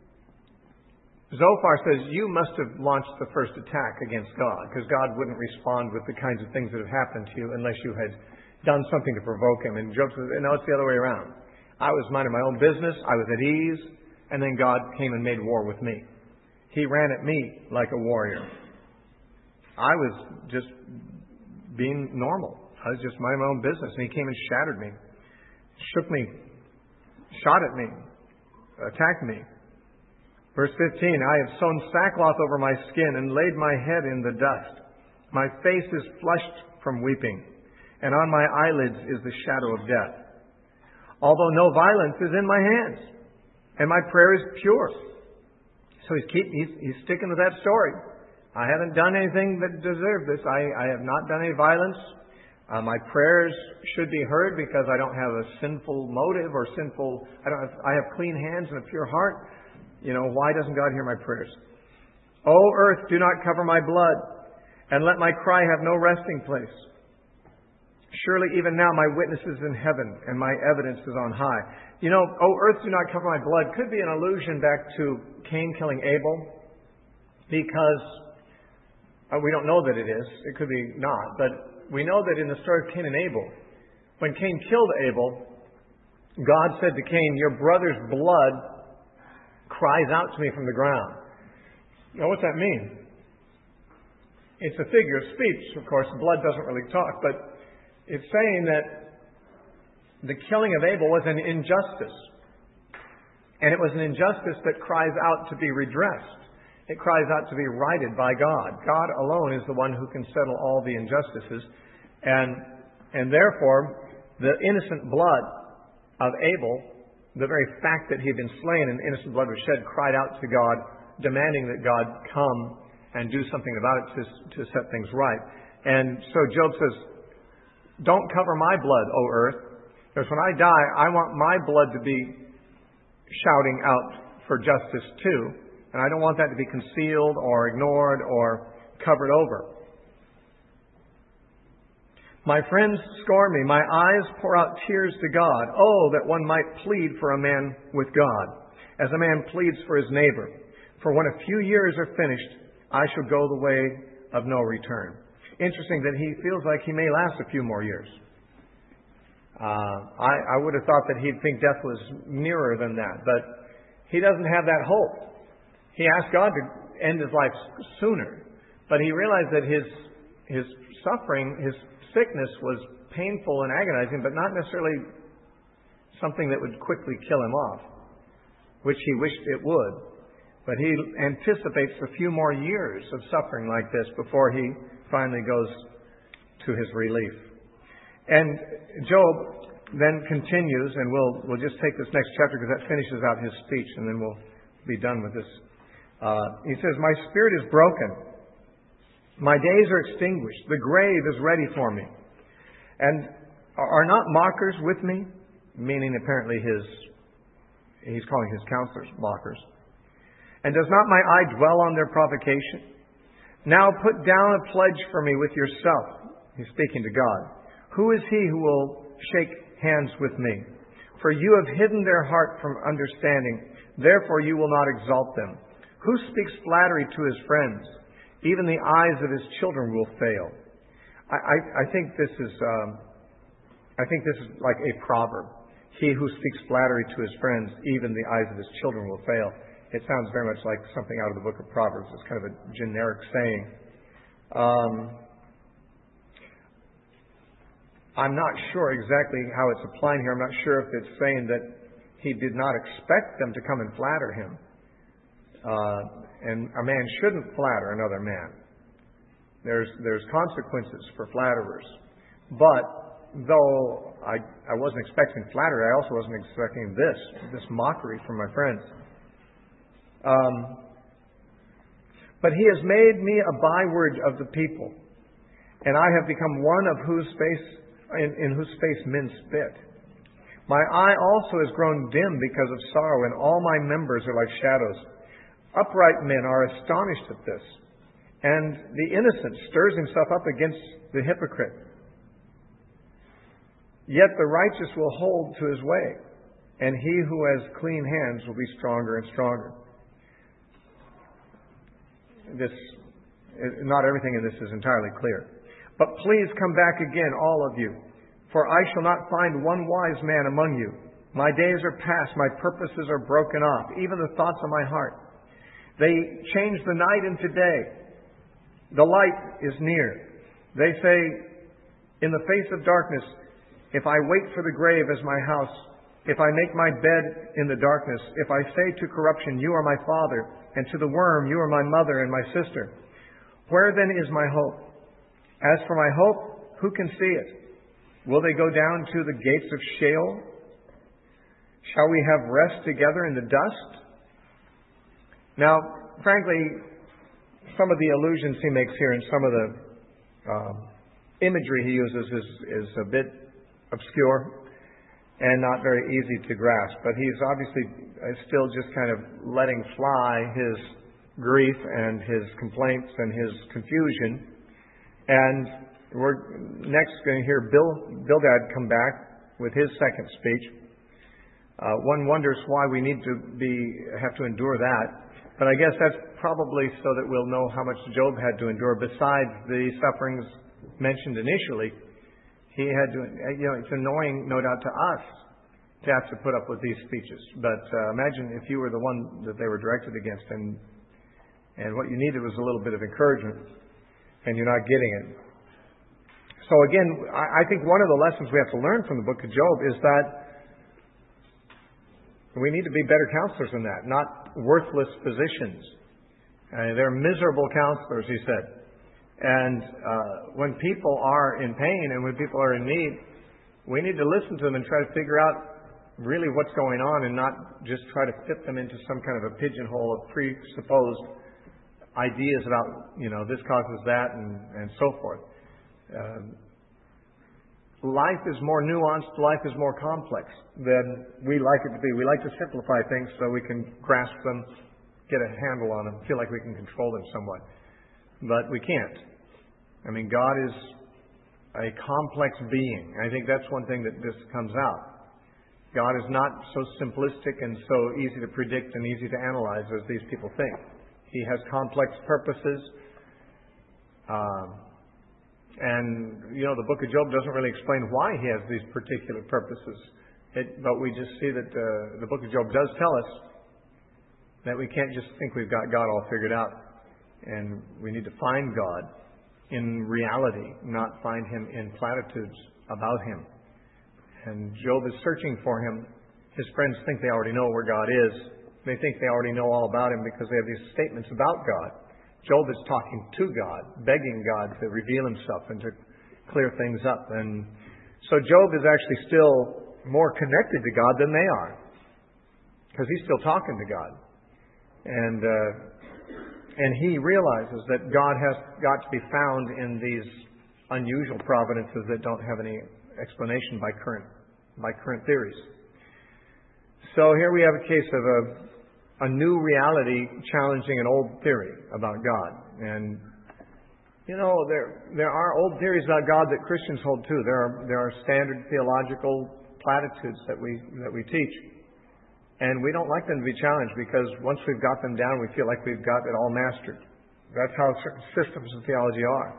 S1: Zophar says, you must have launched the first attack against God, because God wouldn't respond with the kinds of things that have happened to you unless you had done something to provoke him. And Job says, no, it's the other way around. I was minding my own business, I was at ease, and then God came and made war with me. He ran at me like a warrior. I was just being normal. I was just minding my own business, and he came and shattered me, shook me, shot at me, attacked me. Verse 15, I have sewn sackcloth over my skin and laid my head in the dust. My face is flushed from weeping, and on my eyelids is the shadow of death. Although no violence is in my hands, and my prayer is pure. So he's sticking with that story. I haven't done anything that deserved this. I have not done any violence. My prayers should be heard because I don't have a sinful motive or I have clean hands and a pure heart. Why doesn't God hear my prayers? O earth, do not cover my blood, and let my cry have no resting place. Surely even now my witness is in heaven, and my evidence is on high. O earth, do not cover my blood could be an allusion back to Cain killing Abel, because we don't know that it is. It could be not. But we know that in the story of Cain and Abel, when Cain killed Abel, God said to Cain, your brother's blood cries out to me from the ground. Now, what's that mean? It's a figure of speech, of course. Blood doesn't really talk, but it's saying that the killing of Abel was an injustice. And it was an injustice that cries out to be redressed. It cries out to be righted by God. God alone is the one who can settle all the injustices. And therefore, the innocent blood of Abel, the very fact that he had been slain and innocent blood was shed, cried out to God, demanding that God come and do something about it to set things right. And so Job says, don't cover my blood, O earth, because when I die, I want my blood to be shouting out for justice too. And I don't want that to be concealed or ignored or covered over. My friends scorn me. My eyes pour out tears to God. Oh, that one might plead for a man with God, as a man pleads for his neighbor. For when a few years are finished, I shall go the way of no return. interesting that he feels like he may last a few more years. I would have thought that he'd think death was nearer than that, but he doesn't have that hope. He asked God to end his life sooner, but he realized that his suffering, his sickness was painful and agonizing, but not necessarily something that would quickly kill him off, which he wished it would. But he anticipates a few more years of suffering like this before he finally goes to his relief. And Job then continues, and we'll just take this next chapter because that finishes out his speech, and then we'll be done with this. He says, "My spirit is broken. My days are extinguished. The grave is ready for me. And are not mockers with me?" Meaning apparently he's calling his counselors mockers. "And does not my eye dwell on their provocation? Now put down a pledge for me with yourself." He's speaking to God. "Who is he who will shake hands with me? For you have hidden their heart from understanding. Therefore you will not exalt them. Who speaks flattery to his friends? Even the eyes of his children will fail." I think this is like a proverb. He who speaks flattery to his friends, even the eyes of his children will fail. It sounds very much like something out of the book of Proverbs. It's kind of a generic saying. I'm not sure exactly how it's applying here. I'm not sure if it's saying that he did not expect them to come and flatter him. And a man shouldn't flatter another man. There's consequences for flatterers. But though I wasn't expecting flattery, I also wasn't expecting this mockery from my friends. But he has made me a byword of the people, and I have become one of whose face in whose face men spit. My eye also has grown dim because of sorrow, and all my members are like shadows. Upright men are astonished at this, and the innocent stirs himself up against the hypocrite. Yet the righteous will hold to his way, and he who has clean hands will be stronger and stronger. Not everything in this is entirely clear. But please come back again, all of you, for I shall not find one wise man among you. My days are past, my purposes are broken off, even the thoughts of my heart. They change the night into day. The light is near. They say, in the face of darkness, if I wait for the grave as my house, if I make my bed in the darkness, if I say to corruption, you are my father, and to the worm, you are my mother and my sister, where then is my hope? As for my hope, who can see it? Will they go down to the gates of Sheol? Shall we have rest together in the dust? Now, frankly, some of the allusions he makes here and some of the imagery he uses is a bit obscure and not very easy to grasp. But he's obviously still just kind of letting fly his grief and his complaints and his confusion. And we're next going to hear Bildad come back with his second speech. One wonders why we need to have to endure that. But I guess that's probably so that we'll know how much Job had to endure. Besides the sufferings mentioned initially, he had to, it's annoying, no doubt, to us to have to put up with these speeches. But imagine if you were the one that they were directed against, and what you needed was a little bit of encouragement, and you're not getting it. So again, I think one of the lessons we have to learn from the book of Job is that we need to be better counselors than that, not worthless physicians. They're miserable counselors, he said. And when people are in pain and when people are in need, we need to listen to them and try to figure out really what's going on and not just try to fit them into some kind of a pigeonhole of presupposed ideas about, this causes that and so forth. Life is more nuanced, life is more complex than we like it to be. We like to simplify things so we can grasp them, get a handle on them, feel like we can control them somewhat. But we can't. God is a complex being. I think that's one thing that this comes out. God is not so simplistic and so easy to predict and easy to analyze as these people think. He has complex purposes. And, the book of Job doesn't really explain why he has these particular purposes. But we just see that the book of Job does tell us that we can't just think we've got God all figured out. And we need to find God in reality, not find Him in platitudes about Him. And Job is searching for Him. His friends think they already know where God is. They think they already know all about Him because they have these statements about God. Job is talking to God, begging God to reveal Himself and to clear things up. And so Job is actually still more connected to God than they are, because he's still talking to God. And he realizes that God has got to be found in these unusual providences that don't have any explanation by current theories. So here we have a case of a new reality challenging an old theory about God. And there are old theories about God that Christians hold too. There are standard theological platitudes that we teach. And we don't like them to be challenged, because once we've got them down, we feel like we've got it all mastered. That's how certain systems of theology are.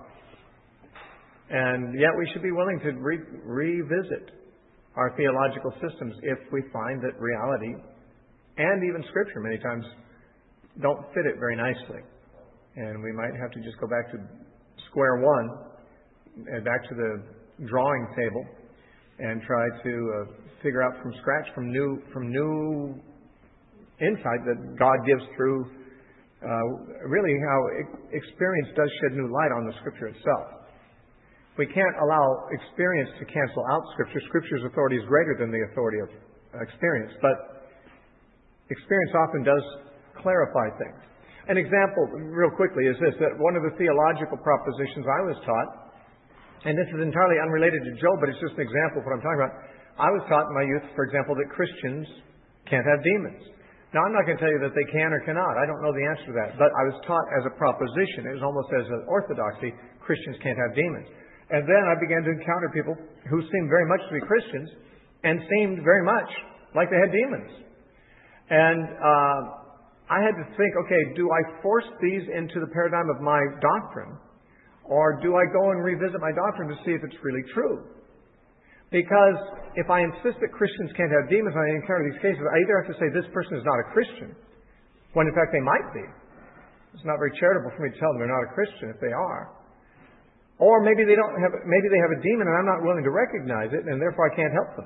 S1: And yet we should be willing to revisit our theological systems if we find that reality and even Scripture many times don't fit it very nicely. And we might have to just go back to square one and back to the drawing table and try to figure out from scratch, from new insight that God gives through really how experience does shed new light on the Scripture itself. We can't allow experience to cancel out Scripture. Scripture's authority is greater than the authority of experience, but experience often does clarify things. An example, real quickly, is this, that one of the theological propositions I was taught, and this is entirely unrelated to Job, but it's just an example of what I'm talking about. I was taught in my youth, for example, that Christians can't have demons. Now, I'm not going to tell you that they can or cannot. I don't know the answer to that. But I was taught as a proposition, it was almost as an orthodoxy, Christians can't have demons. And then I began to encounter people who seemed very much to be Christians and seemed very much like they had demons. And I had to think, okay, do I force these into the paradigm of my doctrine? Or do I go and revisit my doctrine to see if it's really true? Because if I insist that Christians can't have demons and I encounter these cases, I either have to say this person is not a Christian, when in fact they might be. It's not very charitable for me to tell them they're not a Christian if they are. Or maybe they have a demon and I'm not willing to recognize it, and therefore I can't help them.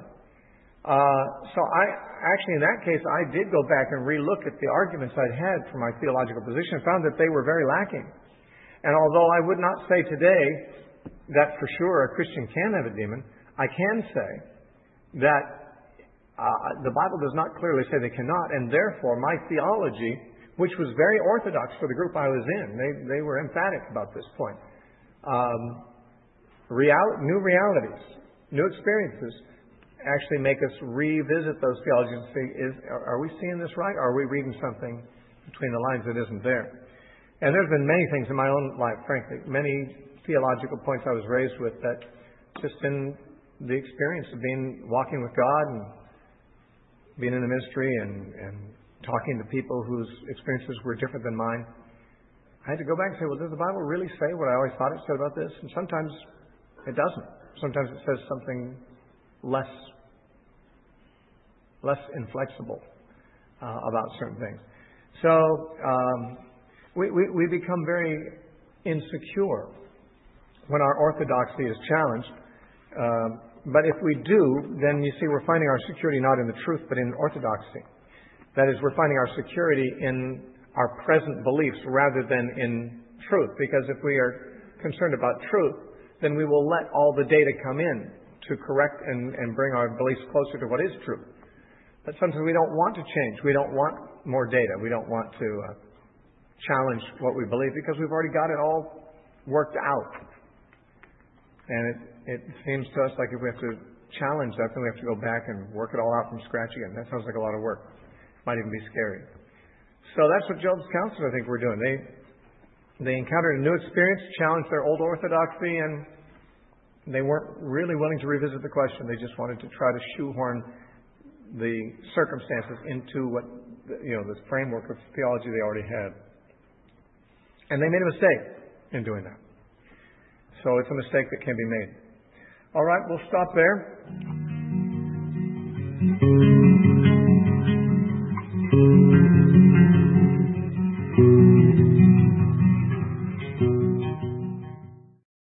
S1: So in that case, I did go back and relook at the arguments I'd had for my theological position and found that they were very lacking. And although I would not say today that for sure a Christian can have a demon, I can say that the Bible does not clearly say they cannot, and therefore my theology, which was very orthodox for the group I was in, they were emphatic about this point. New realities, new experiences actually make us revisit those theologies and say, are we seeing this right? Or are we reading something between the lines that isn't there? And there's been many things in my own life, frankly, many theological points I was raised with that just in the experience of walking with God and being in the ministry and talking to people whose experiences were different than mine, I had to go back and say, well, does the Bible really say what I always thought it said about this? And sometimes it doesn't. Sometimes it says something less inflexible about certain things. So we become very insecure when our orthodoxy is challenged. But if we do, then you see we're finding our security not in the truth, but in orthodoxy. That is, we're finding our security in our present beliefs rather than in truth. Because if we are concerned about truth, then we will let all the data come in to correct and bring our beliefs closer to what is true. But sometimes we don't want to change. We don't want more data. We don't want to challenge what we believe because we've already got it all worked out. And it seems to us like if we have to challenge that, then we have to go back and work it all out from scratch again. That sounds like a lot of work. Might even be scary. So that's what Job's counselors, I think, were doing. They encountered a new experience, challenged their old orthodoxy, and they weren't really willing to revisit the question. They just wanted to try to shoehorn the circumstances into what, this framework of theology they already had. And they made a mistake in doing that. So it's a mistake that can be made. All right, we'll stop there.